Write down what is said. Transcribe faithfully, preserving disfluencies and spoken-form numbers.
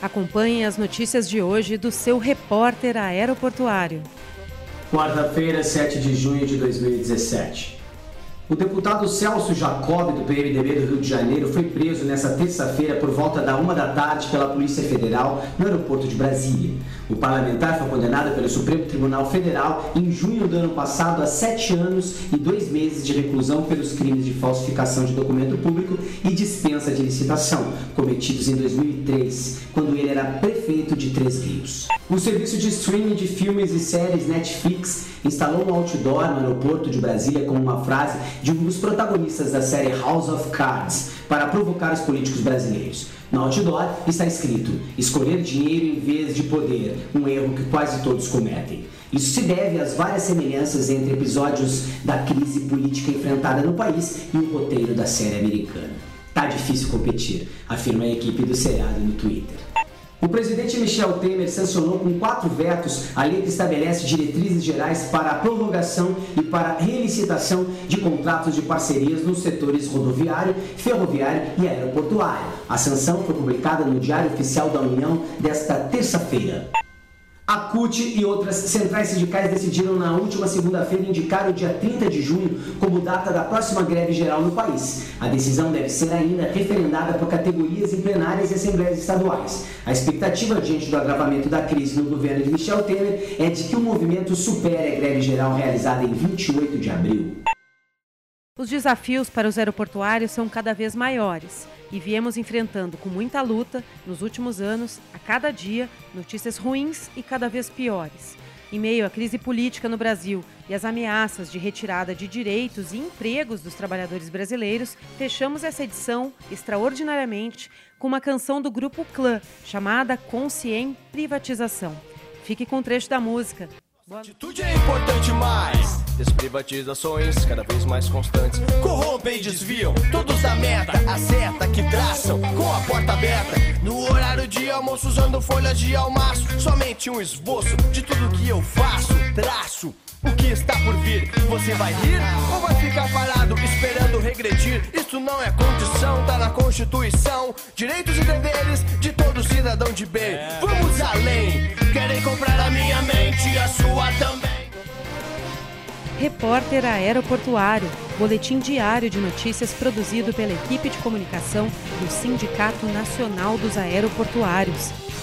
Acompanhe as notícias de hoje do seu repórter aeroportuário. Quarta-feira, sete de junho de dois mil e dezessete. O deputado Celso Jacob, do P M D B do Rio de Janeiro, foi preso nesta terça-feira por volta da uma da tarde pela Polícia Federal no aeroporto de Brasília. O parlamentar foi condenado pelo Supremo Tribunal Federal em junho do ano passado a sete anos e dois meses de reclusão pelos crimes de falsificação de documento público e dispensa de licitação, cometidos em dois mil e três, quando ele era prefeito de Três Rios. O serviço de streaming de filmes e séries Netflix instalou um outdoor no aeroporto de Brasília com uma frase de um dos protagonistas da série House of Cards para provocar os políticos brasileiros. No outdoor está escrito: escolher dinheiro em vez de poder, um erro que quase todos cometem. Isso se deve às várias semelhanças entre episódios da crise política enfrentada no país e o roteiro da série americana. Tá difícil competir, afirma a equipe do seriado no Twitter. O presidente Michel Temer sancionou com quatro vetos a lei que estabelece diretrizes gerais para a prorrogação e para a relicitação de contratos de parcerias nos setores rodoviário, ferroviário e aeroportuário. A sanção foi publicada no Diário Oficial da União desta terça-feira. A C U T e outras centrais sindicais decidiram na última segunda-feira indicar o dia trinta de junho como data da próxima greve geral no país. A decisão deve ser ainda referendada por categorias em plenárias e assembleias estaduais. A expectativa diante do agravamento da crise no governo de Michel Temer é de que o movimento supere a greve geral realizada em vinte e oito de abril. Os desafios para os aeroportuários são cada vez maiores e viemos enfrentando com muita luta, nos últimos anos, a cada dia, notícias ruins e cada vez piores. Em meio à crise política no Brasil e às ameaças de retirada de direitos e empregos dos trabalhadores brasileiros, fechamos essa edição, extraordinariamente, com uma canção do grupo Clã, chamada Consciem Privatização. Fique com um trecho da música. Atitude é importante, mas desprivatizações cada vez mais constantes corrompem e desviam todos da meta, a seta que traçam com a porta aberta. No horário de almoço usando folhas de almaço, somente um esboço de tudo que eu faço, traço o que está por vir. Você vai rir ou vai ficar parado esperando regredir? Isso não é condição, tá na Constituição. Direitos e deveres de todo cidadão de bem. Vamos além, querem comprar a minha mente e a sua também. Repórter Aeroportuário, boletim diário de notícias produzido pela equipe de comunicação do Sindicato Nacional dos Aeroportuários.